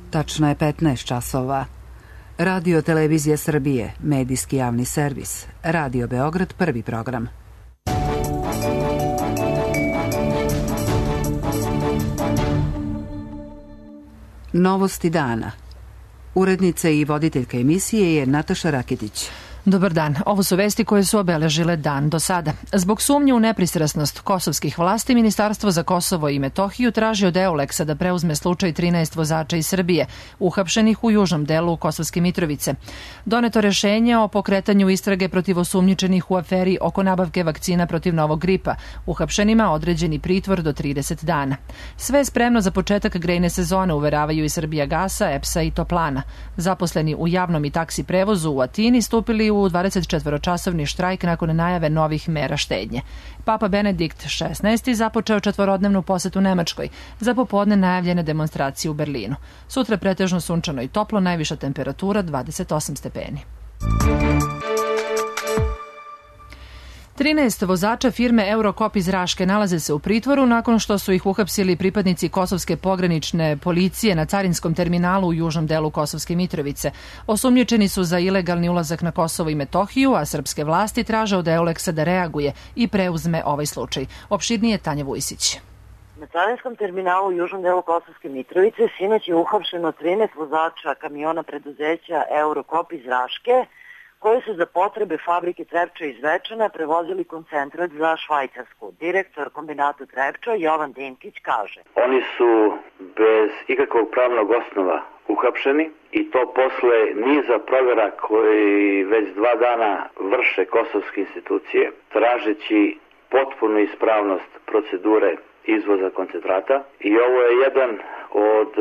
Tačno je 15 časova. Radio Televizija Srbije, medijski javni servis. Radio Beograd, prvi program. Novosti dana. Urednica i voditeljka emisije je Nataša Rakitić. Dobar dan. Ovo su vesti koje su obeležile dan do sada. Zbog sumnje u nepristrasnost kosovskih vlasti, Ministarstvo za Kosovo i Metohiju traži od EULEX-a da preuzme slučaj 13 vozača iz Srbije, uhapšenih u južnom delu Kosovske Mitrovice. Doneto rešenje o pokretanju istrage protiv osumnjičenih u aferi oko nabavke vakcina protiv novog gripa. Uhapšenima određeni pritvor do 30 dana. Sve je spremno za početak grejne sezone, uveravaju i Srbijagasa, EPS-a i Toplana. Zaposleni u javnom i taksi prevozu u Atini stupili u 24-časovni štrajk nakon najave novih mera štednje. Papa Benedikt XVI započeo 4-dnevnu posetu Nemačkoj, za popodne najavljene demonstracije u Berlinu. Sutra pretežno sunčano i toplo, najviša temperatura 28 stepeni. 13 vozača firme Eurocop iz Raške nalaze se u pritvoru nakon što su ih uhapsili pripadnici Kosovske pogranične policije na carinskom terminalu u južnom delu Kosovske Mitrovice. Osumnjičeni su za ilegalni ulazak na Kosovo i Metohiju, a srpske vlasti traže od EULEX-a da reaguje i preuzme ovaj slučaj. Opširnije Tanja Vujsić. Na carinskom terminalu u južnom delu Kosovske Mitrovice sinoć je uhapšeno 13 vozača kamiona preduzeća Eurocop iz Raške, koji su za potrebe fabrike Trepča iz Zvečana prevozili koncentrat za Švajcarsku. Direktor kombinata Trepča Jovan Dinkić kaže: Oni su bez ikakvog pravnog osnova uhapšeni i to posle niza provjera koji već 2 dana vrše kosovske institucije, tražeći potpunu ispravnost procedure izvoza koncentrata. I ovo je jedan od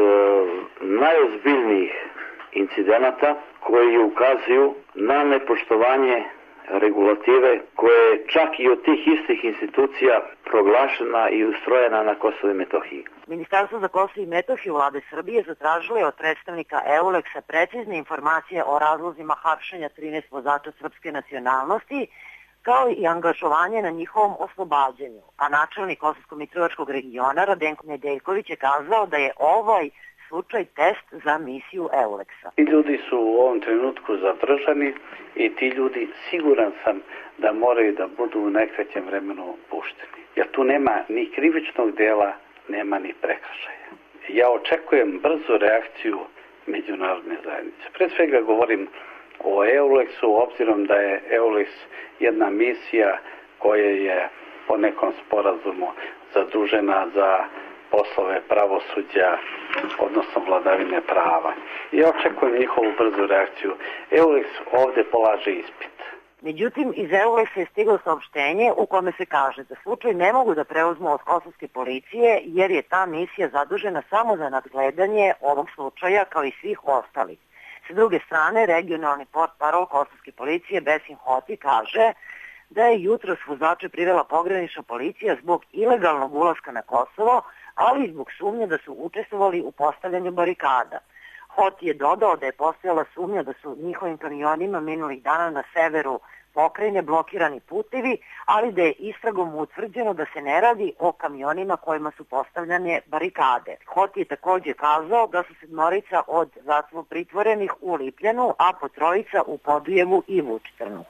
najozbiljnijih incidenata koji ukazuju na nepoštovanje regulative koja je čak i od tih istih institucija proglašena i ustrojena na Kosovo i Metohiji. Ministarstvo za Kosovo i Metohiju Vlade Srbije zatražilo je od predstavnika EULEX-a precizne informacije o razlozima hapšenja 13 vozača srpske nacionalnosti, kao i angažovanje na njihovom oslobađanju. A načelnik Kosovsko-Mitrovačkog regiona Radenko Nedeljković je kazao da je ovaj slučaj test za misiju EULEX-a. Ti ljudi su u ovom trenutku zadržani i ti ljudi, siguran sam da moraju da budu u najkraćem vremenu pušteni. Jer tu nema ni krivičnog dela, nema ni prekršaja. Ja očekujem brzu reakciju međunarodne zajednice. Pre svega govorim o EULEX-u, obzirom da je EULEX jedna misija koja je po nekom sporazumu zadužena za poslove pravosuđa, odnosno vladavine prava. Ja očekujem njihovu brzu reakciju. EULEX ovde polaže ispit. Međutim, iz EULEX-a je stiglo saopštenje u kome se kaže da slučaj ne mogu da preuzmu od kosovske policije jer je ta misija zadužena samo za nadgledanje ovog slučaja kao i svih ostalih. S druge strane, regionalni portparol kosovske policije Besim Hoti kaže da je jutros vozače privela pogranična policija zbog ilegalnog ulaska na Kosovo, ali i zbog sumnje da su učestvovali u postavljanju barikada. Hoti je dodao da je postojala sumnja da su njihovim kamionima minulih dana na severu pokrajine blokirani putevi, ali da je istragom utvrđeno da se ne radi o kamionima kojima su postavljane barikade. Hoti je također kazao da su 7 od pritvorenih u Lipljanu, a po 3 u Podujevu i Vučitrnu.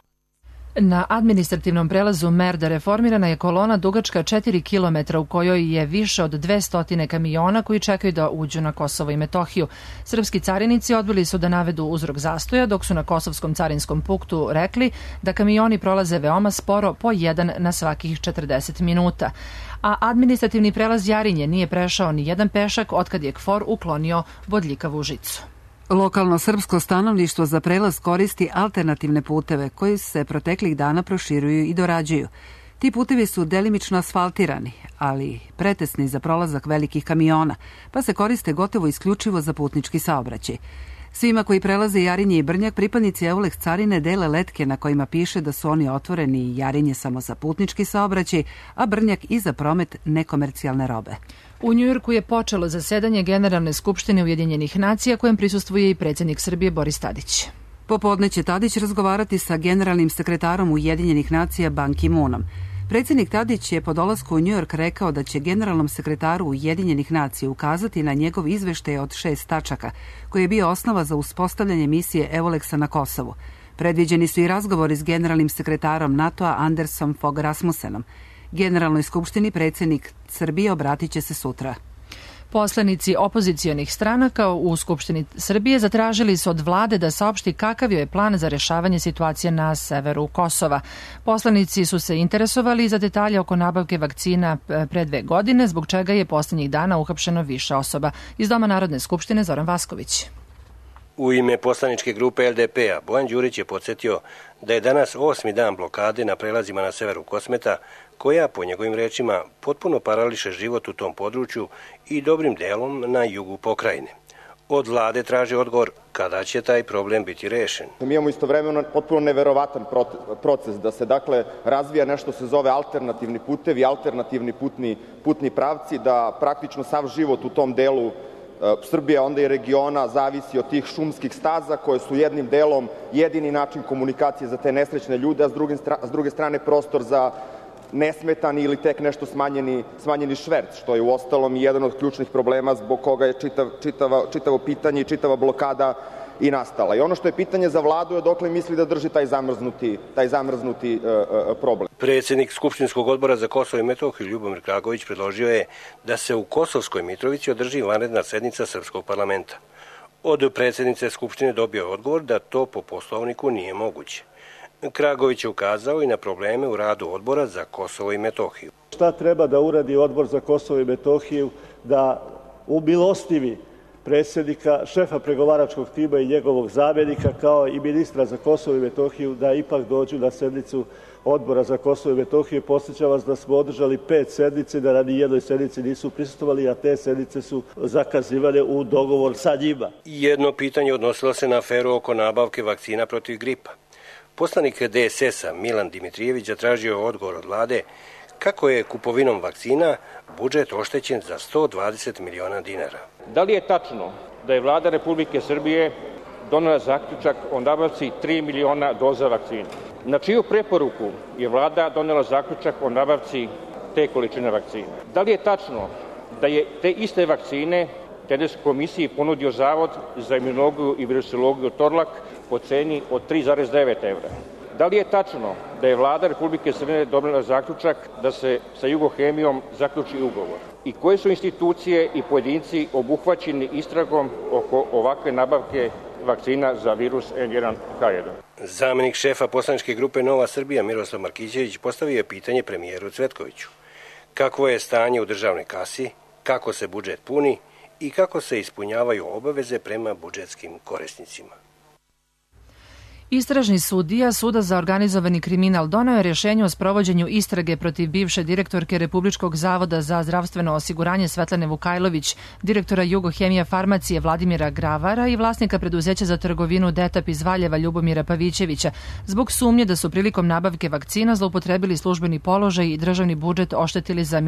Na administrativnom prelazu Merda reformirana je kolona dugačka 4 km u kojoj je više od 200 kamiona koji čekaju da uđu na Kosovo i Metohiju. Srpski carinici odbili su da navedu uzrok zastoja, dok su na Kosovskom carinskom punktu rekli da kamioni prolaze veoma sporo, po jedan na svakih 40 minuta. A administrativni prelaz Jarinje nije prešao ni jedan pešak otkad je KFOR uklonio bodljikavu žicu. Lokalno srpsko stanovništvo za prelaz koristi alternativne puteve koji se proteklih dana proširuju i dorađuju. Ti putevi su delimično asfaltirani, ali pretesni za prolazak velikih kamiona, pa se koriste gotovo isključivo za putnički saobraćaj. Svima koji prelaze Jarinje i Brnjak, pripadnici EULEX carine dele letke na kojima piše da su oni otvoreni Jarinje samo za putnički saobraćaj, a Brnjak i za promet nekomercijalne robe. U Njujorku je počelo zasedanje Generalne skupštine Ujedinjenih nacija kojem prisustvuje i predsjednik Srbije Boris Tadić. Popodne će Tadić razgovarati sa generalnim sekretarom Ujedinjenih nacija Ban Ki-moonom. Predsjednik Tadić je po dolasku u Njujork rekao da će generalnom sekretaru Ujedinjenih nacija ukazati na njegov izveštaj od 6 tačaka, koji je bio osnova za uspostavljanje misije EULEX-a na Kosovu. Predviđeni su i razgovori s generalnim sekretarom NATO-a Andersom Fogh Rasmussenom. Generalnoj skupštini predsjednik Srbije obratit će se sutra. Poslanici opozicionih stranaka u Skupštini Srbije zatražili su od vlade da saopšti kakav je plan za rešavanje situacije na severu Kosova. Poslanici su se interesovali za detalje oko nabavke vakcina pre 2 godine, zbog čega je posljednjih dana uhapšeno više osoba. Iz Doma Narodne skupštine Zoran Vasković. U ime poslaničke grupe LDP-a Bojan Đurić je podsjetio da je danas 8. dan blokade na prelazima na severu Kosmeta, koja, po njegovim rečima, potpuno parališe život u tom području i dobrim delom na jugu pokrajine. Od vlade traže odgovor kada će taj problem biti rešen. Mi imamo istovremeno potpuno neverovatan proces da se razvija nešto se zove alternativni putevi, alternativni putni pravci, da praktično sav život u tom delu Srbija, onda i regiona, zavisi od tih šumskih staza koje su jednim delom jedini način komunikacije za te nesrećne ljude, a s druge strane prostor za nesmetani ili tek nešto smanjeni šverc, što je uostalom i jedan od ključnih problema zbog koga je čitavo pitanje i čitava blokada i nastala. I ono što je pitanje za vladu je dokle misli da drži taj zamrznuti problem. Predsjednik Skupštinskog odbora za Kosovo i Metohiju Ljubomir Kragović predložio je da se u Kosovskoj Mitrovici održi vanredna sednica Srpskog parlamenta. Od predsjednice Skupštine dobio je odgovor da to po Poslovniku nije moguće. Kragović je ukazao i na probleme u radu odbora za Kosovo i Metohiju. Šta treba da uradi odbor za Kosovo i Metohiju da umilostivi predsjednika, šefa pregovaračkog tima i njegovog zamjenika, kao i ministra za Kosovo i Metohiju, da ipak dođu na sednicu odbora za Kosovo i Metohiju. Podsjećam vas da smo održali 5 sednice, da na nijednoj sednici nisu prisustvovali, a te sednice su zakazivane u dogovor sa njima. Jedno pitanje odnosilo se na aferu oko nabavke vakcina protiv gripa. Poslanik DSS-a Milan Dimitrijević zatražio odgovor od vlade kako je kupovinom vakcina budžet oštećen za 120 miliona dinara. Da li je tačno da je vlada Republike Srbije donela zaključak o nabavci 3 miliona doza vakcina? Na čiju preporuku je vlada donela zaključak o nabavci te količine vakcina? Da li je tačno da je te iste vakcine Tedeskoj komisiji ponudio Zavod za imunologiju i virusologiju Torlak po ceni od 3,9 evra? Da li je tačno da je vlada Republike Srbije donela zaključak da se sa Jugohemijom zaključi ugovor? I koje su institucije i pojedinci obuhvaćeni istragom oko ovakve nabavke vakcina za virus N1H1? Zamenik šefa poslaničke grupe Nova Srbija Miroslav Markićević postavio je pitanje premijeru Cvetkoviću. Kakvo je stanje u državnoj kasi, kako se budžet puni i kako se ispunjavaju obaveze prema budžetskim korisnicima. Istražni sudija Suda za organizovani kriminal doneo je rješenje o sprovođenju istrage protiv bivše direktorke Republičkog zavoda za zdravstveno osiguranje Svetlane Vukajlović, direktora Jugohemija farmacije Vladimira Gravara i vlasnika preduzeća za trgovinu Detap iz Valjeva Ljubomira Pavićevića, zbog sumnje da su prilikom nabavke vakcina zloupotrebili službeni položaj i državni budžet oštetili za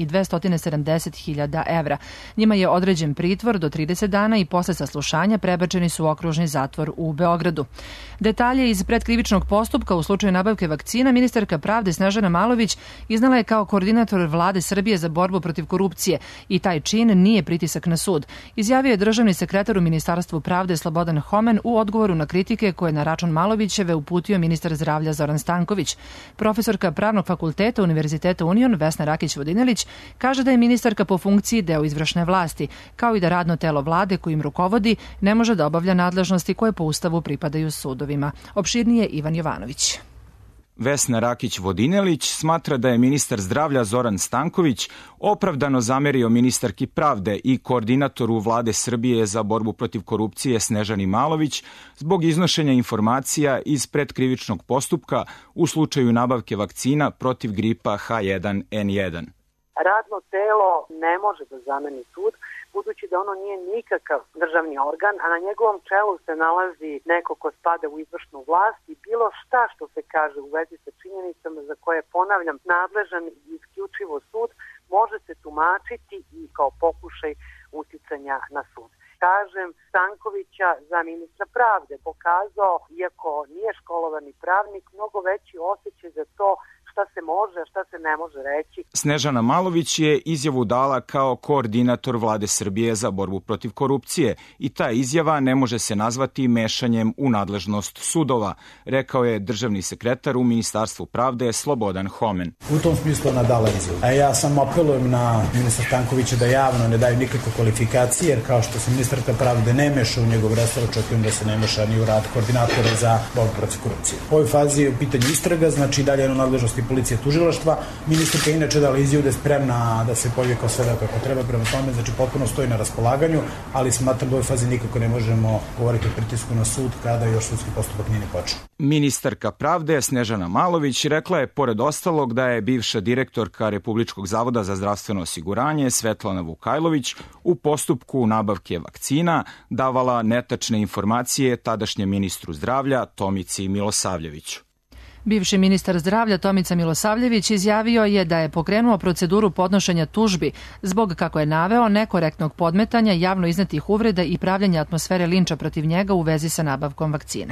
1.270.000 evra. Njima je određen pritvor do 30 dana i posle saslušanja prebačeni su u okružni zatvor u Beogradu. Detalje iz predkrivičnog postupka u slučaju nabavke vakcina ministarka pravde Snežana Malović iznala je kao koordinator vlade Srbije za borbu protiv korupcije i taj čin nije pritisak na sud. Izjavio je državni sekretar u Ministarstvu pravde Slobodan Homen u odgovoru na kritike koje na račun Malovićeve uputio ministar zdravlja Zoran Stanković. Profesorka Pravnog fakulteta Univerziteta Union Vesna Rakić-Vodinelić kaže da je ministarka po funkciji deo izvršne vlasti, kao i da radno telo vlade kojim rukovodi ne može da obavlja nadležnosti koje po Ustavu pripadaju sudovima. Opširnije Ivan Jovanović. Vesna Rakić-Vodinelić smatra da je ministar zdravlja Zoran Stanković opravdano zamerio ministarki pravde i koordinatoru vlade Srbije za borbu protiv korupcije Snežani Malović zbog iznošenja informacija iz predkrivičnog postupka u slučaju nabavke vakcina protiv gripa H1N1. Radno telo ne može da zameni sud, budući da ono nije nikakav državni organ, a na njegovom čelu se nalazi neko ko spada u izvršnu vlast i bilo šta što se kaže u vezi sa činjenicama za koje, ponavljam, nadležan i isključivo sud, može se tumačiti i kao pokušaj uticanja na sud. Kažem, Stankovića za ministra pravde pokazao, iako nije školovani pravnik, mnogo veći osjećaj za to šta šta se može, a šta se ne može reći. Snežana Malović je izjavu dala kao koordinator Vlade Srbije za borbu protiv korupcije i ta izjava ne može se nazvati mešanjem u nadležnost sudova, rekao je državni sekretar u Ministarstvu pravde Slobodan Homen. U tom smislu ona dala izjavu. A ja samo apelujem na ministra Stankovića da javno ne daju nikakve kvalifikacije, jer kao što se ministarka pravde ne meša u njegov resor, očekujem da se ne meša ni u rad koordinatora za borbu protiv korupcije. U ovoj fazi je u pitanju istraga, znači dalje je u nadležnosti policije i tužilaštva. Ministarka inače dala izjavu da je spremna da se pojavi kao svedok kako treba, prema tome, znači potpuno stoji na raspolaganju, ali smatram da u ovoj fazi nikako ne možemo govoriti o pritisku na sud kada još sudski postupak nije ni počeo. Ministarka pravde Snežana Malović rekla je pored ostalog da je bivša direktorka Republičkog zavoda za zdravstveno osiguranje Svetlana Vukajlović u postupku nabavke vakcina davala netačne informacije tadašnjem ministru zdravlja Tomici Milosavljeviću. Bivši ministar zdravlja Tomica Milosavljević izjavio je da je pokrenuo proceduru podnošenja tužbi zbog, kako je naveo, nekorektnog podmetanja, javno iznetih uvreda i pravljanja atmosfere linča protiv njega u vezi sa nabavkom vakcina.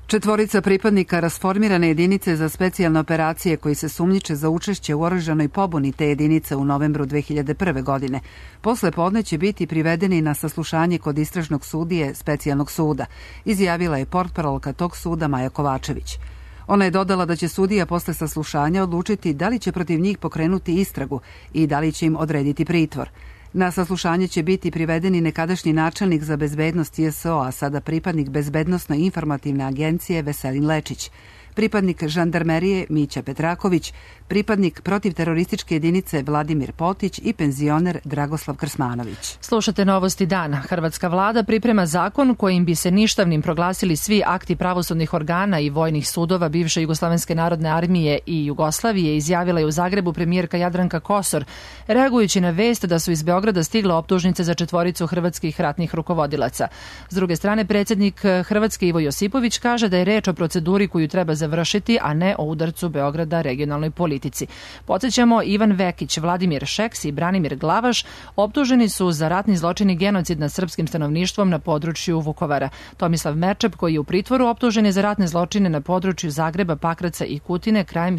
4 pripadnika rasformirane jedinice za specijalne operacije koji se sumnjiče za učešće u oružanoj pobuni te jedinice u novembru 2001. godine. Posle podne će biti privedeni na saslušanje kod istražnog sudije specijalnog suda, izjavila je portparolka tog suda Maja Kovačević. Ona je dodala da će sudija posle saslušanja odlučiti da li će protiv njih pokrenuti istragu i da li će im odrediti pritvor. Na saslušanje će biti privedeni nekadašnji načelnik za bezbednost JSO, a sada pripadnik Bezbednosno-informativne agencije Veselin Lečić, pripadnik žandarmerije Mića Petraković, pripadnik protivterorističke jedinice Vladimir Potić i penzioner Dragoslav Krsmanović. Slušate Novosti dana. Hrvatska vlada priprema zakon kojim bi se ništavnim proglasili svi akti pravosudnih organa i vojnih sudova bivše Jugoslovenske narodne armije i Jugoslavije, izjavila je u Zagrebu premijerka Jadranka Kosor, reagujući na vest da su iz Beograda stigle optužnice za 4 hrvatskih ratnih rukovodilaca. S druge strane, predsjednik Hrvatske Ivo Josipović kaže da je reč o proceduri koju treba završiti, a ne o udarcu Beograda regionalnoj politici. Podsjećamo, Ivan Vekić, Vladimir Šeks i Branimir Glavaš optuženi su za ratni zločin i genocid nad srpskim stanovništvom na području Vukovara. Tomislav Merčep, koji je u pritvoru, optužen je za ratne zločine na području Zagreba, Pakraca i Kutine krajem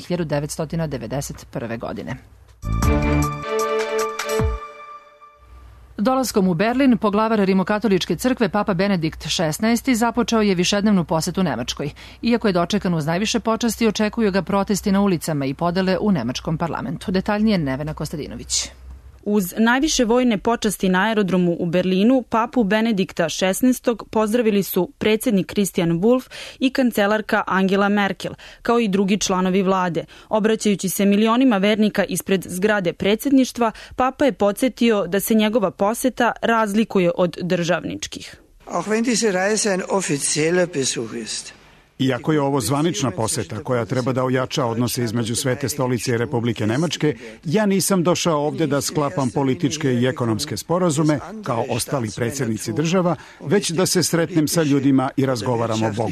1991. godine. Dolaskom u Berlin, poglavar Rimokatoličke crkve Papa Benedikt XVI započeo je višednevnu posetu Nemačkoj. Iako je dočekan uz najviše počasti, očekuju ga protesti na ulicama i podele u nemačkom parlamentu. Detaljnije Nevena Kostadinović. Uz najviše vojne počasti na aerodromu u Berlinu, papu Benedikta XVI pozdravili su predsjednik Christian Wulff i kancelarka Angela Merkel, kao i drugi članovi vlade. Obraćajući se milionima vernika ispred zgrade predsjedništva, papa je podsjetio da se njegova poseta razlikuje od državničkih. Auch wenn diese Reise ein offizieller Besuch ist. Iako je ovo zvanična poseta koja treba da ojača odnose između Svete stolice i Republike Nemačke, ja nisam došao ovde da sklapam političke i ekonomske sporazume kao ostali predsjednici država, već da se sretnem sa ljudima i razgovaram o Bogu.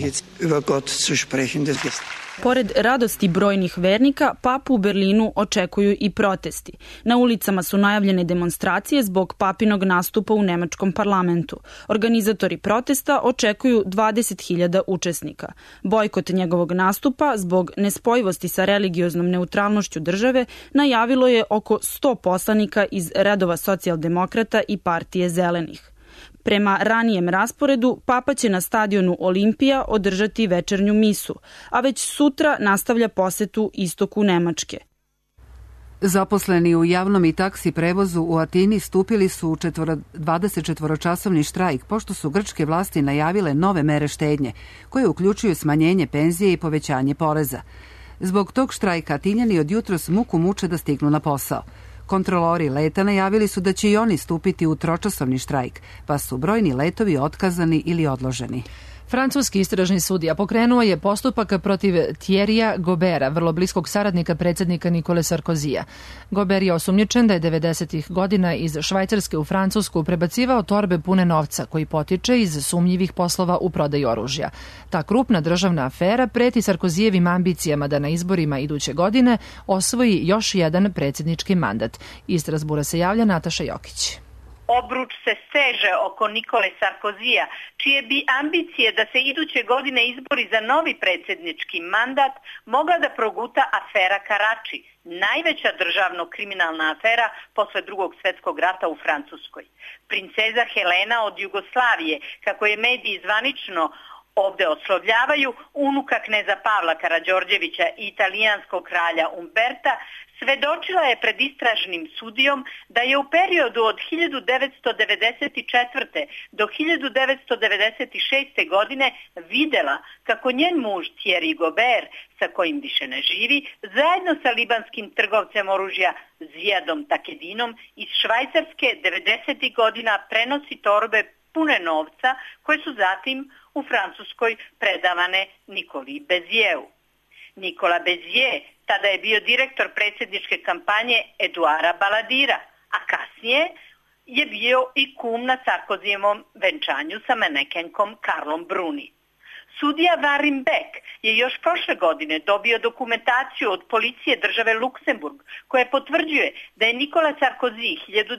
Pored radosti brojnih vernika, papu u Berlinu očekuju i protesti. Na ulicama su najavljene demonstracije zbog papinog nastupa u nemačkom parlamentu. Organizatori protesta očekuju 20.000 učesnika. Bojkot njegovog nastupa zbog nespojivosti sa religioznom neutralnošću države najavilo je oko 100 poslanika iz redova socijaldemokrata i partije zelenih. Prema ranijem rasporedu, papa će na stadionu Olimpija održati večernju misu, a već sutra nastavlja posetu istoku Nemačke. Zaposleni u javnom i taksi prevozu u Atini stupili su u 24-časovni štrajk, pošto su grčke vlasti najavile nove mere štednje, koje uključuju smanjenje penzije i povećanje poreza. Zbog tog štrajka Atinjani od jutros muku muče da stignu na posao. Kontrolori leta najavili su da će i oni stupiti u tročasovni štrajk, pa su brojni letovi otkazani ili odloženi. Francuski istražni sudija pokrenuo je postupak protiv Thierrya Gobera, vrlo bliskog saradnika predsjednika Nikole Sarkozija. Gober je osumnjičen da je 90-ih godina iz Švajcarske u Francusku prebacivao torbe pune novca koji potiče iz sumnjivih poslova u prodaju oružja. Ta krupna državna afera preti Sarkozijevim ambicijama da na izborima iduće godine osvoji još jedan predsjednički mandat. Iz Strasbura se javlja Nataša Jokić. Obruč se steže oko Nikole Sarkozija, čije bi ambicije da se iduće godine izbori za novi predsjednički mandat mogla da proguta afera Karači, najveća državno-kriminalna afera posle Drugog svjetskog rata u Francuskoj. Princeza Helena od Jugoslavije, kako je mediji zvanično ovdje oslovljavaju, unuka kneza Pavla Karađorđevića i italijanskog kralja Umberta, svedočila je pred istražnim sudijom da je u periodu od 1994. do 1996. godine vidjela kako njen muž Thierry Gobert, sa kojim više ne živi, zajedno sa libanskim trgovcem oružja Zijadom Takedinom iz Švajcarske 90. godina prenosi torbe pune novca koje su zatim u Francuskoj predavane Nikoli Bezijeu. Nikola Bezije tada je bio direktor predsjedničke kampanje Eduara Baladira, a kasnije je bio i kum na Sarkozijevom venčanju sa manekenkom Karlom Bruni. Sudija Varim Beck je još prošle godine dobio dokumentaciju od policije države Luksemburg koja potvrđuje da je Nikola Sarkozy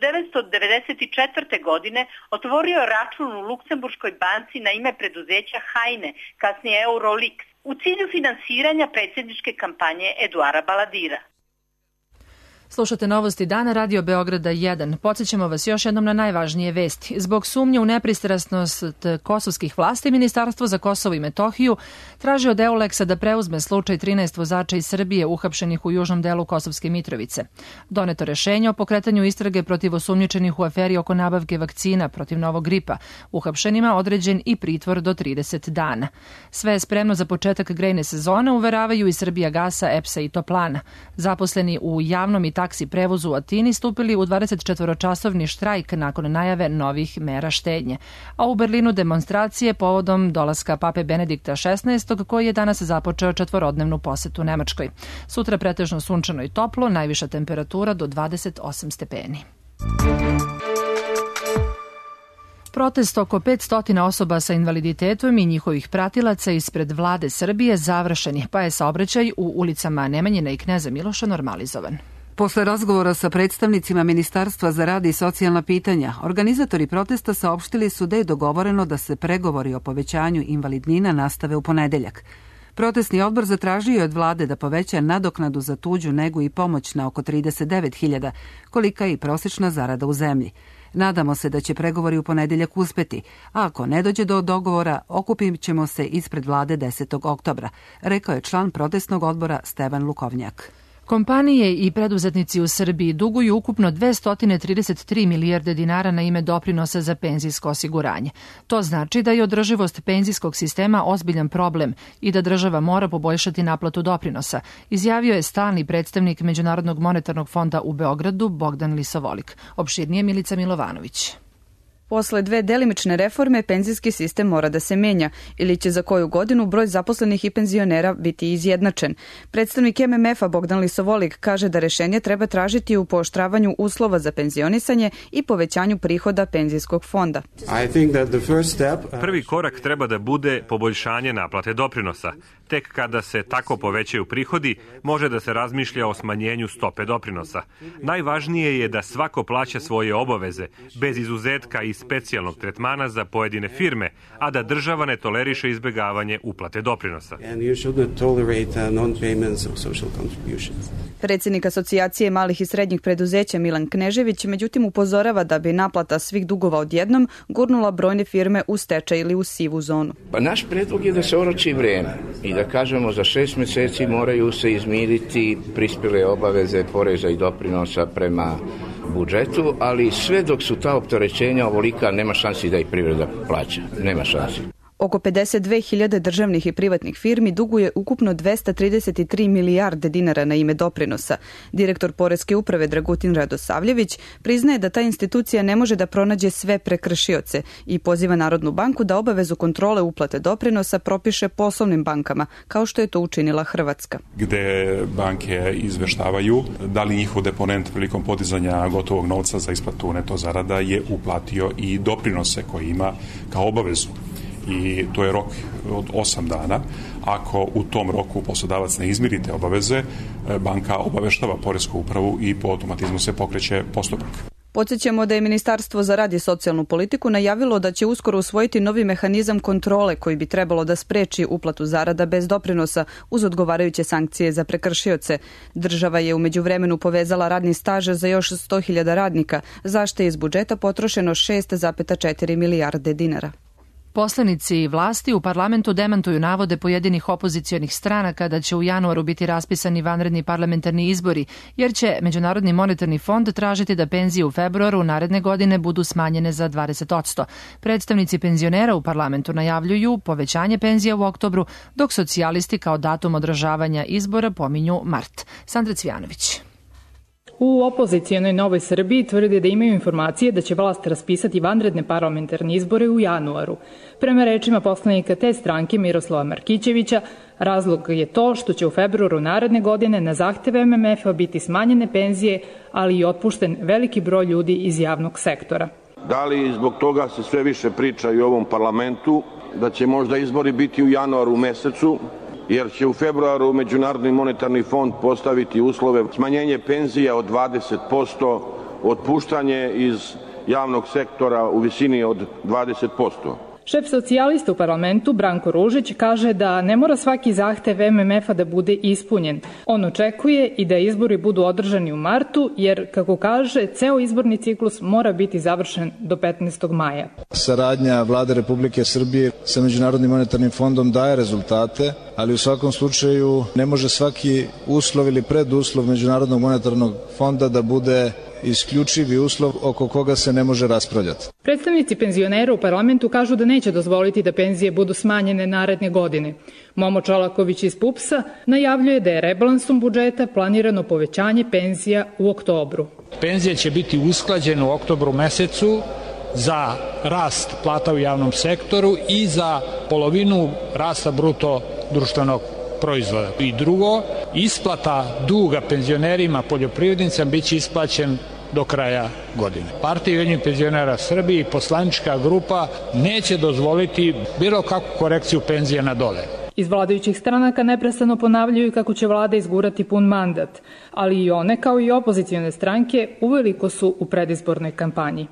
1994. godine otvorio račun u Luksemburškoj banci na ime preduzeća Heine, kasnije Eurolix, u cilju finansiranja predsjedničke kampanje Eduara Baladira. Slušate novosti dana Radio Beograda 1. Podsjećamo vas još jednom na najvažnije vesti. Zbog sumnje u nepristrasnost kosovskih vlasti, Ministarstvo za Kosovo i Metohiju traži od Euleksa da preuzme slučaj 13 vozača iz Srbije uhapšenih u južnom delu Kosovske Mitrovice. Doneto rešenje o pokretanju istrage protiv osumnjičenih u aferi oko nabavke vakcina protiv novog gripa. Uhapšenima određen i pritvor do 30 dana. Sve je spremno za početak grejne sezone, uveravaju i Srbijagasa, EPS-a i Toplana. Zaposleni u javnom i taksi prevozu u Atini stupili u 24-časovni štrajk nakon najave novih mera štednje. A u Berlinu demonstracije povodom dolaska pape Benedikta XVI, koji je danas započeo 4-dnevnu posetu Nemačkoj. Sutra pretežno sunčano i toplo, najviša temperatura do 28 stepeni. Protest oko 500 osoba sa invaliditetom i njihovih pratilaca ispred vlade Srbije završen je, pa je saobraćaj u ulicama Nemanjina i Kneza Miloša normalizovan. Posle razgovora sa predstavnicima Ministarstva za rad i socijalna pitanja, organizatori protesta saopštili su da je dogovoreno da se pregovori o povećanju invalidnina nastave u ponedeljak. Protestni odbor zatražio je od vlade da poveća nadoknadu za tuđu negu i pomoć na oko 39.000, kolika je i prosječna zarada u zemlji. Nadamo se da će pregovori u ponedeljak uspeti, a ako ne dođe do dogovora, okupit ćemo se ispred vlade 10. oktobra, rekao je član protestnog odbora Stevan Lukovnjak. Kompanije i preduzetnici u Srbiji duguju ukupno 233 milijarde dinara na ime doprinosa za penzijsko osiguranje. To znači da je održivost penzijskog sistema ozbiljan problem i da država mora poboljšati naplatu doprinosa, izjavio je stalni predstavnik Međunarodnog monetarnog fonda u Beogradu Bogdan Lisovolik. Opširnije Milica Milovanović. Posle 2 delimične reforme, penzijski sistem mora da se menja ili će za koju godinu broj zaposlenih i penzionera biti izjednačen. Predstavnik MMF-a Bogdan Lisovolik kaže da rešenje treba tražiti u pooštravanju uslova za penzionisanje i povećanju prihoda penzijskog fonda. Prvi korak treba da bude poboljšanje naplate doprinosa. Tek kada se tako povećaju prihodi, može da se razmišlja o smanjenju stope doprinosa. Najvažnije je da svako plaća svoje obaveze, bez izuzetka i specijalnog tretmana za pojedine firme, a da država ne toleriše izbegavanje uplate doprinosa. Predsjednik Asocijacije malih i srednjih preduzeća Milan Knežević međutim upozorava da bi naplata svih dugova odjednom gurnula brojne firme u stečaj ili u sivu zonu. Pa naš predlog je da se oroči vreme i da kažemo za 6 mjeseci moraju se izmiriti prispjele obaveze poreza i doprinosa prema budžetu, ali sve dok su ta opterećenja ovolika, nema šansi da ih privreda plaća. Nema šansi. Oko 52.000 državnih i privatnih firmi duguje ukupno 233 milijarde dinara na ime doprinosa. Direktor Poreske uprave Dragutin Radosavljević priznaje da ta institucija ne može da pronađe sve prekršioce i poziva Narodnu banku da obavezu kontrole uplate doprinosa propiše poslovnim bankama, kao što je to učinila Hrvatska. Gde banke izveštavaju da li njihov deponent prilikom podizanja gotovog novca za isplatu neto zarada je uplatio i doprinose koje ima kao obavezu. I to je rok od 8 dana. Ako u tom roku poslodavac ne izmiri te obaveze, banka obaveštava Poresku upravu i po automatizmu se pokreće postupak. Podsjećamo da je Ministarstvo za rad i socijalnu politiku najavilo da će uskoro usvojiti novi mehanizam kontrole koji bi trebalo da spreči uplatu zarada bez doprinosa uz odgovarajuće sankcije za prekršioce. Država je u međuvremenu povezala radni staž za još 100.000 radnika, za što je iz budžeta potrošeno 6,4 milijarde dinara. Poslanici vlasti u parlamentu demantuju navode pojedinih opozicionih stranaka da će u januaru biti raspisani vanredni parlamentarni izbori, jer će Međunarodni monetarni fond tražiti da penzije u februaru naredne godine budu smanjene za 20%. Predstavnici penzionera u parlamentu najavljuju povećanje penzija u oktobru, dok socijalisti kao datum održavanja izbora pominju mart. Sandra Cvijanović. U opozicijonoj Novoj Srbiji tvrde da imaju informacije da će vlast raspisati vanredne parlamentarne izbore u januaru. Prema rečima poslanika te stranke Miroslava Markićevića, razlog je to što će u februaru naredne godine na zahteve MMF-a biti smanjene penzije, ali i otpušten veliki broj ljudi iz javnog sektora. Da li zbog toga se sve više priča i u ovom parlamentu, da će možda izbori biti u januaru mesecu, jer će u februaru Međunarodni monetarni fond postaviti uslove smanjenje penzija od 20%, otpuštanje iz javnog sektora u visini od 20%. Šef socijalista u parlamentu, Branko Ružić, kaže da ne mora svaki zahtev MMF-a da bude ispunjen. On očekuje i da izbori budu održani u martu, jer, kako kaže, ceo izborni ciklus mora biti završen do 15. maja. Saradnja Vlade Republike Srbije sa Međunarodnim monetarnim fondom daje rezultate, ali u svakom slučaju ne može svaki uslov ili preduslov Međunarodnog monetarnog fonda da bude isključivi uslov oko koga se ne može raspravljati. Predstavnici penzionera u parlamentu kažu da neće dozvoliti da penzije budu smanjene naredne godine. Momo Čolaković iz PUPS-a najavljuje da je rebalansom budžeta planirano povećanje penzija u oktobru. Penzije će biti usklađene u oktobru mesecu za rast plata u javnom sektoru i za polovinu rasta bruto društvenog proizvoda. I drugo, isplata duga penzionerima, poljoprivrednicama biće isplaćen do kraja godine. Partija Ujedinjenih penzionera Srbije i poslanička grupa neće dozvoliti bilo kakvu korekciju penzija na dole. Iz vladajućih stranaka neprestano ponavljaju kako će vlada izgurati pun mandat, ali i one, kao i opozicione stranke, uveliko su u predizbornoj kampanji.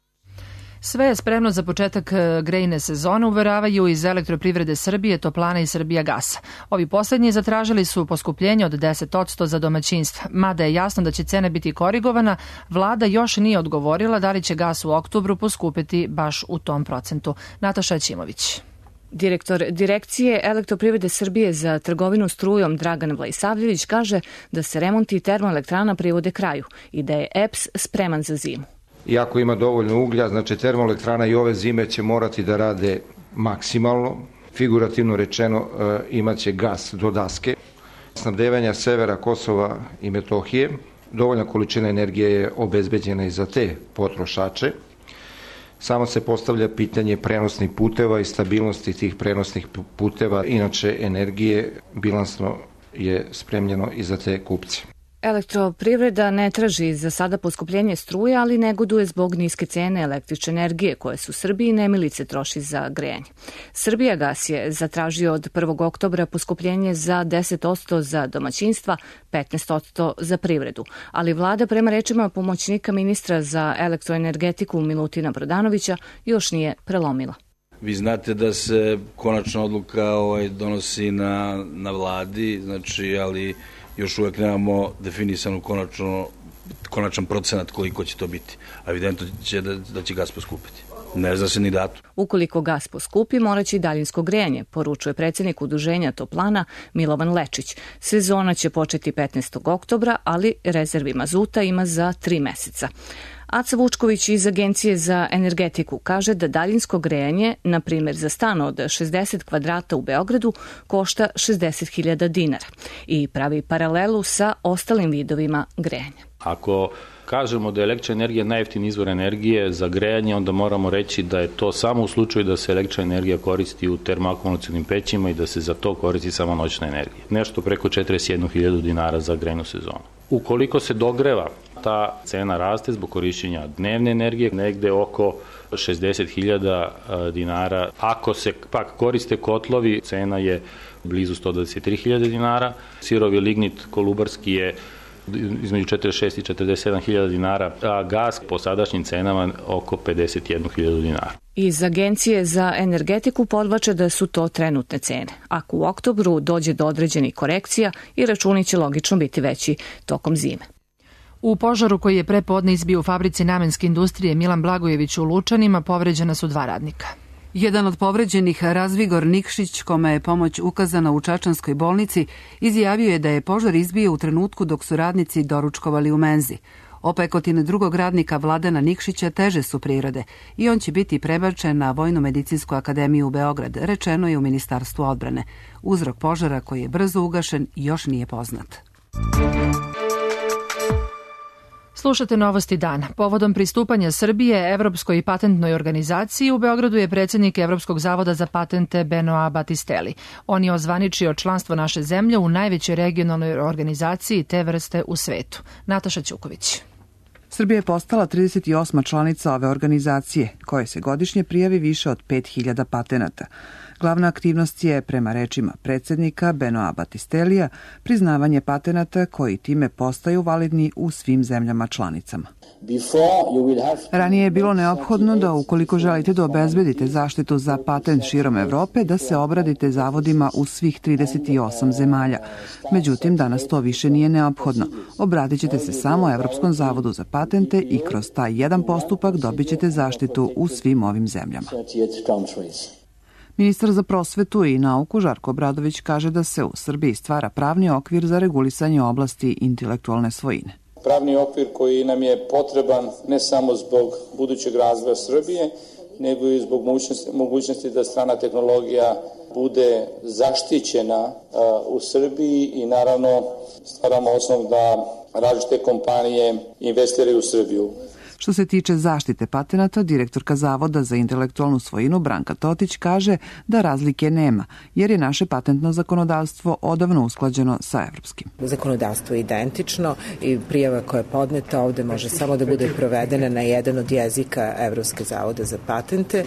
Sve je spremno za početak grejne sezone, uveravaju iz Elektroprivrede Srbije, Toplana i Srbijagasa. Ovi poslednji zatražili su poskupljenje od 10% za domaćinstva. Mada je jasno da će cena biti korigovana, vlada još nije odgovorila da li će gas u oktobru poskupiti baš u tom procentu. Nataša Ćimović. Direktor Direkcije Elektroprivrede Srbije za trgovinu strujom Dragan Vlajsavljević kaže da se remonti termoelektrana privode kraju i da je EPS spreman za zimu. Iako ima dovoljno uglja, znači termoelektrana i ove zime će morati da rade maksimalno. Figurativno rečeno imaće gas do daske. Snabdevanja severa Kosova i Metohije, dovoljna količina energije je obezbeđena i za te potrošače. Samo se postavlja pitanje prenosnih puteva i stabilnosti tih prenosnih puteva. Inače, energije bilansno je spremljeno i za te kupce. Elektroprivreda ne traži za sada poskupljenje struje, ali negoduje zbog niske cene električne energije koje su Srbiji nemilice troši za grejanje. Srbijagas je zatražio od 1. oktobra poskupljenje za 10% za domaćinstva, 15% za privredu, ali vlada, prema rečima pomoćnika ministra za elektroenergetiku Milutina Brodanovića, još nije prelomila. Vi znate da se konačna odluka donosi na vladi, znači, ali još uvek nemamo definisanu konačan procenat koliko će to biti. A evidentno će da će gas poskupiti. Ne zna se ni datum. Ukoliko gas poskupi, moraće i daljinsko grejanje, poručuje predsjednik udruženja Toplana Milovan Lečić. Sezona će početi 15. oktobra, ali rezervi mazuta ima za 3 meseca. Aca Vučković iz Agencije za energetiku kaže da daljinsko grejanje, na primjer za stan od 60 kvadrata u Beogradu, košta 60.000 dinara i pravi paralelu sa ostalim vidovima grejanja. Ako kažemo da je električna energija najjeftiniji izvor energije za grejanje, onda moramo reći da je to samo u slučaju da se električna energija koristi u termoakumulacionim pećima i da se za to koristi samo noćna energija. Nešto preko 41.000 dinara za grejnu sezonu. Ukoliko se dogreva, ta cena raste zbog korišćenja dnevne energije, negde oko 60.000 dinara. Ako se pak koriste kotlovi, cena je blizu 123.000 dinara. Sirovi lignit kolubarski je između 46 i 47 hiljada dinara, a gas po sadašnjim cenama oko 51 hiljadu dinara. Iz Agencije za energetiku podvlače da su to trenutne cene. Ako u oktobru dođe do određenih korekcija, i računi će logično biti veći tokom zime. U požaru koji je prepodne izbio u fabrici namenske industrije Milan Blagojević u Lučanima povređena su 2 radnika. Jedan od povređenih, Razvigor Nikšić, kome je pomoć ukazana u Čačanskoj bolnici, izjavio je da je požar izbio u trenutku dok su radnici doručkovali u menzi. Opekotine drugog radnika Vladana Nikšića teže su prirode i on će biti prebačen na Vojno-medicinsku akademiju u Beograd, rečeno je u Ministarstvu odbrane. Uzrok požara, koji je brzo ugašen, još nije poznat. Slušate Novosti dana. Povodom pristupanja Srbije Evropskoj patentnoj organizaciji u Beogradu je predsjednik Evropskog zavoda za patente Benoit Battistelli. On je ozvaničio članstvo naše zemlje u najvećoj regionalnoj organizaciji te vrste u svetu. Nataša Ćuković. Srbija je postala 38. članica ove organizacije, koje se godišnje prijavi više od 5000 patenata. Glavna aktivnost je, prema rečima predsjednika Benoit Battistellija, priznavanje patenata koji time postaju validni u svim zemljama članicama. Ranije je bilo neophodno da, ukoliko želite da obezbedite zaštitu za patent širom Evrope, da se obradite zavodima u svih 38 zemalja. Međutim, danas to više nije neophodno. Obradit ćete se samo Evropskom zavodu za patente i kroz taj jedan postupak dobit ćete zaštitu u svim ovim zemljama. Ministar za prosvetu i nauku Žarko Obradović kaže da se u Srbiji stvara pravni okvir za regulisanje oblasti intelektualne svojine. Pravni okvir koji nam je potreban ne samo zbog budućeg razvoja Srbije, nego i zbog mogućnosti da strana tehnologija bude zaštićena u Srbiji i naravno stvaramo osnov da različite kompanije investiraju u Srbiju. Što se tiče zaštite patenata, direktorka Zavoda za intelektualnu svojinu Branka Totić kaže da razlike nema, jer je naše patentno zakonodavstvo odavno usklađeno sa evropskim. Zakonodavstvo je identično i prijava koja je podneta ovde može samo da bude provedena na jedan od jezika Evropske zavoda za patente,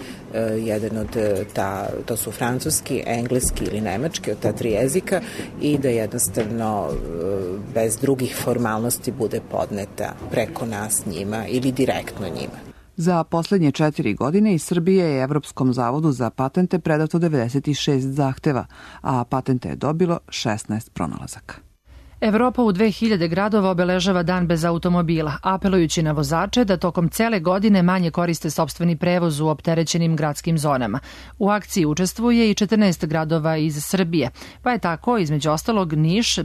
to su francuski, engleski ili nemački, od ta 3 jezika, i da jednostavno bez drugih formalnosti bude podneta preko nas njima ili direktno njima. Za poslednje 4 godine iz Srbije je Evropskom zavodu za patente predato 96 zahteva, a patente je dobilo 16 pronalazaka. Evropa u 2000 gradova obeležava dan bez automobila, apelujući na vozače da tokom cele godine manje koriste sopstveni prevoz u opterećenim gradskim zonama. U akciji učestvuje i 14 gradova iz Srbije, pa je tako, između ostalog, Niš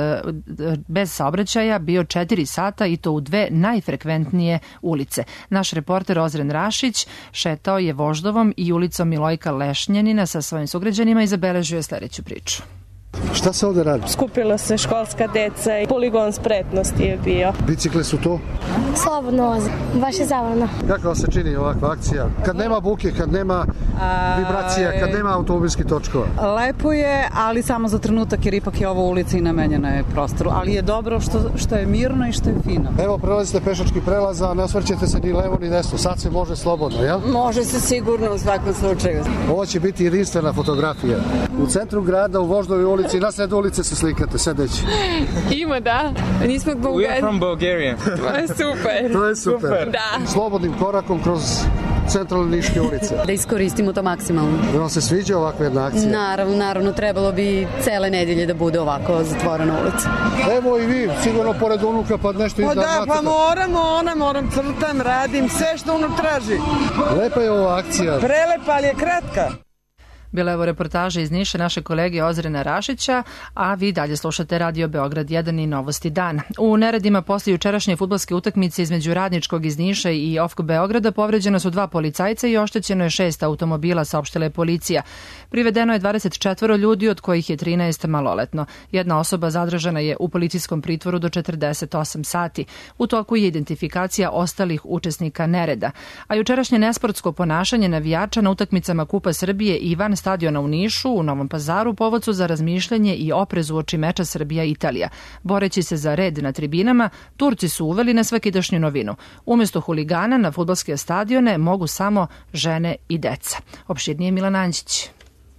bez saobraćaja bio 4 sata i to u 2 najfrekventnije ulice. Naš reporter Ozren Rašić šetao je Voždovom i ulicom Milojka Lešnjanina sa svojim sugrađanima i zabeležio je sledeću priču. Šta se ovde radi? Skupila se školska deca i poligon spretnosti je bio. Bicikle su to? Slobodno voze, baš je zabavno. Kako se čini ovakva akcija? Kad nema buke, kad nema vibracija, kad nema automobilskih točkova? Lepo je, ali samo za trenutak, jer ipak je ovo ulica i namenjena je prostoru. Ali je dobro što je mirno i što je fino. Evo, prelazite pešački prelaz, a ne osvrćete se ni levo ni desno. Sad se može slobodno, jel? Može se sigurno u svakom slučaju. Ovo će biti jedinstvena fotografija. U centru grada, u Voždovi ulici, na sred ulice se slikate, sedeći. Ima, da. Nismo We are from Bulgaria. To je super. To je super. Da. Slobodnim korakom kroz centralne niške ulice. Da iskoristimo to maksimalno. Da vam se sviđa ovakva jedna akcija? Naravno, trebalo bi cele nedelje da bude ovako zatvorena ulica. Evo i vi, sigurno pored unuka pa nešto izdavate. Pa moram, crtam, radim, sve što unuk traži. Lepa je ova akcija. Prelepa, ali je kratka. Bila je ovo reportaža iz Niša naše kolege Ozrena Rašića, a vi dalje slušate Radio Beograd 1 i Novosti dan. U neredima posle jučerašnje fudbalske utakmice između Radničkog iz Niša i OFK Beograda povređeno su 2 policajca i oštećeno je 6 automobila, saopštila je policija. Privedeno je 24 ljudi, od kojih je 13 maloletno. Jedna osoba zadržana je u policijskom pritvoru do 48 sati. U toku je identifikacija ostalih učesnika nereda. A jučerašnje nesportsko ponašanje navijača na utakmicama Kupa Srbije i van stadiona u Nišu, u Novom Pazaru, povod su za razmišljanje i oprez uoči meča Srbija-Italija. Boreći se za red na tribinama, Turci su uveli nesvakidašnju novinu. Umjesto huligana na fudbalske stadione mogu samo žene i deca. Opširnije Milan Anđić.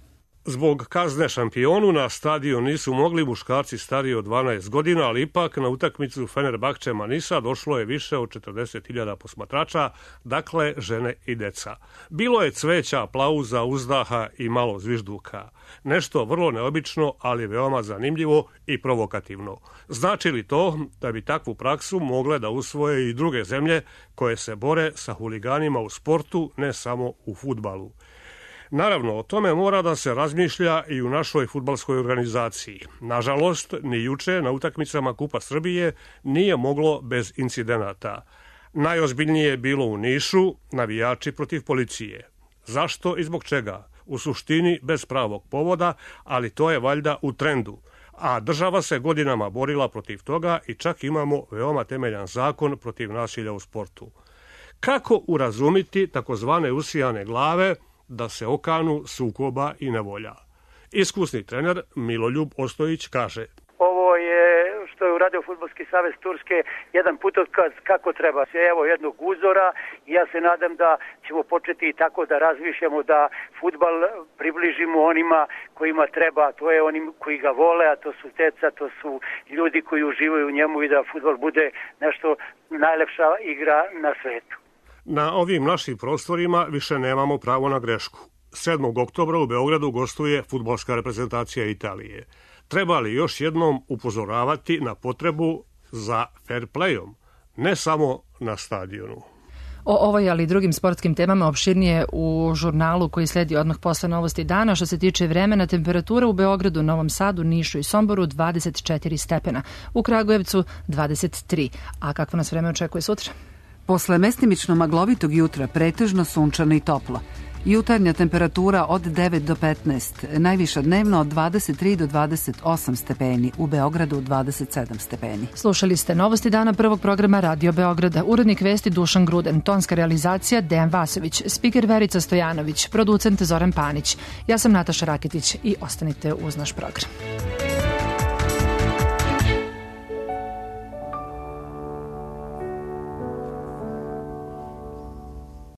Zbog kazne šampionu na stadion nisu mogli muškarci stariji od 12 godina, ali ipak na utakmicu Fenerbahče Manisa došlo je više od 40.000 posmatrača, dakle žene i deca. Bilo je cveća, aplauza, uzdaha i malo zvižduka. Nešto vrlo neobično, ali veoma zanimljivo i provokativno. Znači li to da bi takvu praksu mogle da usvoje i druge zemlje koje se bore sa huliganima u sportu, ne samo u fudbalu? Naravno, o tome mora da se razmišlja i u našoj fudbalskoj organizaciji. Nažalost, ni juče na utakmicama Kupa Srbije nije moglo bez incidenata. Najozbiljnije je bilo u Nišu, navijači protiv policije. Zašto i zbog čega? U suštini bez pravog povoda, ali to je valjda u trendu. A država se godinama borila protiv toga i čak imamo veoma temeljan zakon protiv nasilja u sportu. Kako urazumiti takozvane usijane glave da se okanu sukoba i nevolja? Iskusni trener Miloljub Ostojić kaže: Ovo je, što je uradio Fudbalski savez Turske, jedan putokaz kako treba. Evo jednog uzora i ja se nadam da ćemo početi i tako da razmišljamo, da fudbal približimo onima kojima treba, to je onim koji ga vole, a to su deca, to su ljudi koji uživaju u njemu i da fudbal bude nešto najlepša igra na svetu. Na ovim našim prostorima više nemamo pravo na grešku. 7. oktobra u Beogradu gostuje fudbalska reprezentacija Italije. Treba li još jednom upozoravati na potrebu za fair playom, ne samo na stadionu? O ovoj, ali i drugim sportskim temama opširnije u žurnalu koji sledi odmah posle novosti dana. Što se tiče vremena, temperatura u Beogradu, Novom Sadu, Nišu i Somboru 24 stepena, u Kragujevcu 23. A kakvo nas vreme očekuje sutra? Posle mestimično maglovitog jutra pretežno sunčano i toplo. Jutarnja temperatura od 9 do 15, najviša dnevno od 23 do 28 stepeni, u Beogradu 27 stepeni. Slušali ste novosti dana prvog programa Radio Beograda. Urednik vesti Dušan Gruden, tonska realizacija Dejan Vasović, spiker Verica Stojanović, producent Zoran Panić. Ja sam Nataša Raketić i ostanite uz naš program.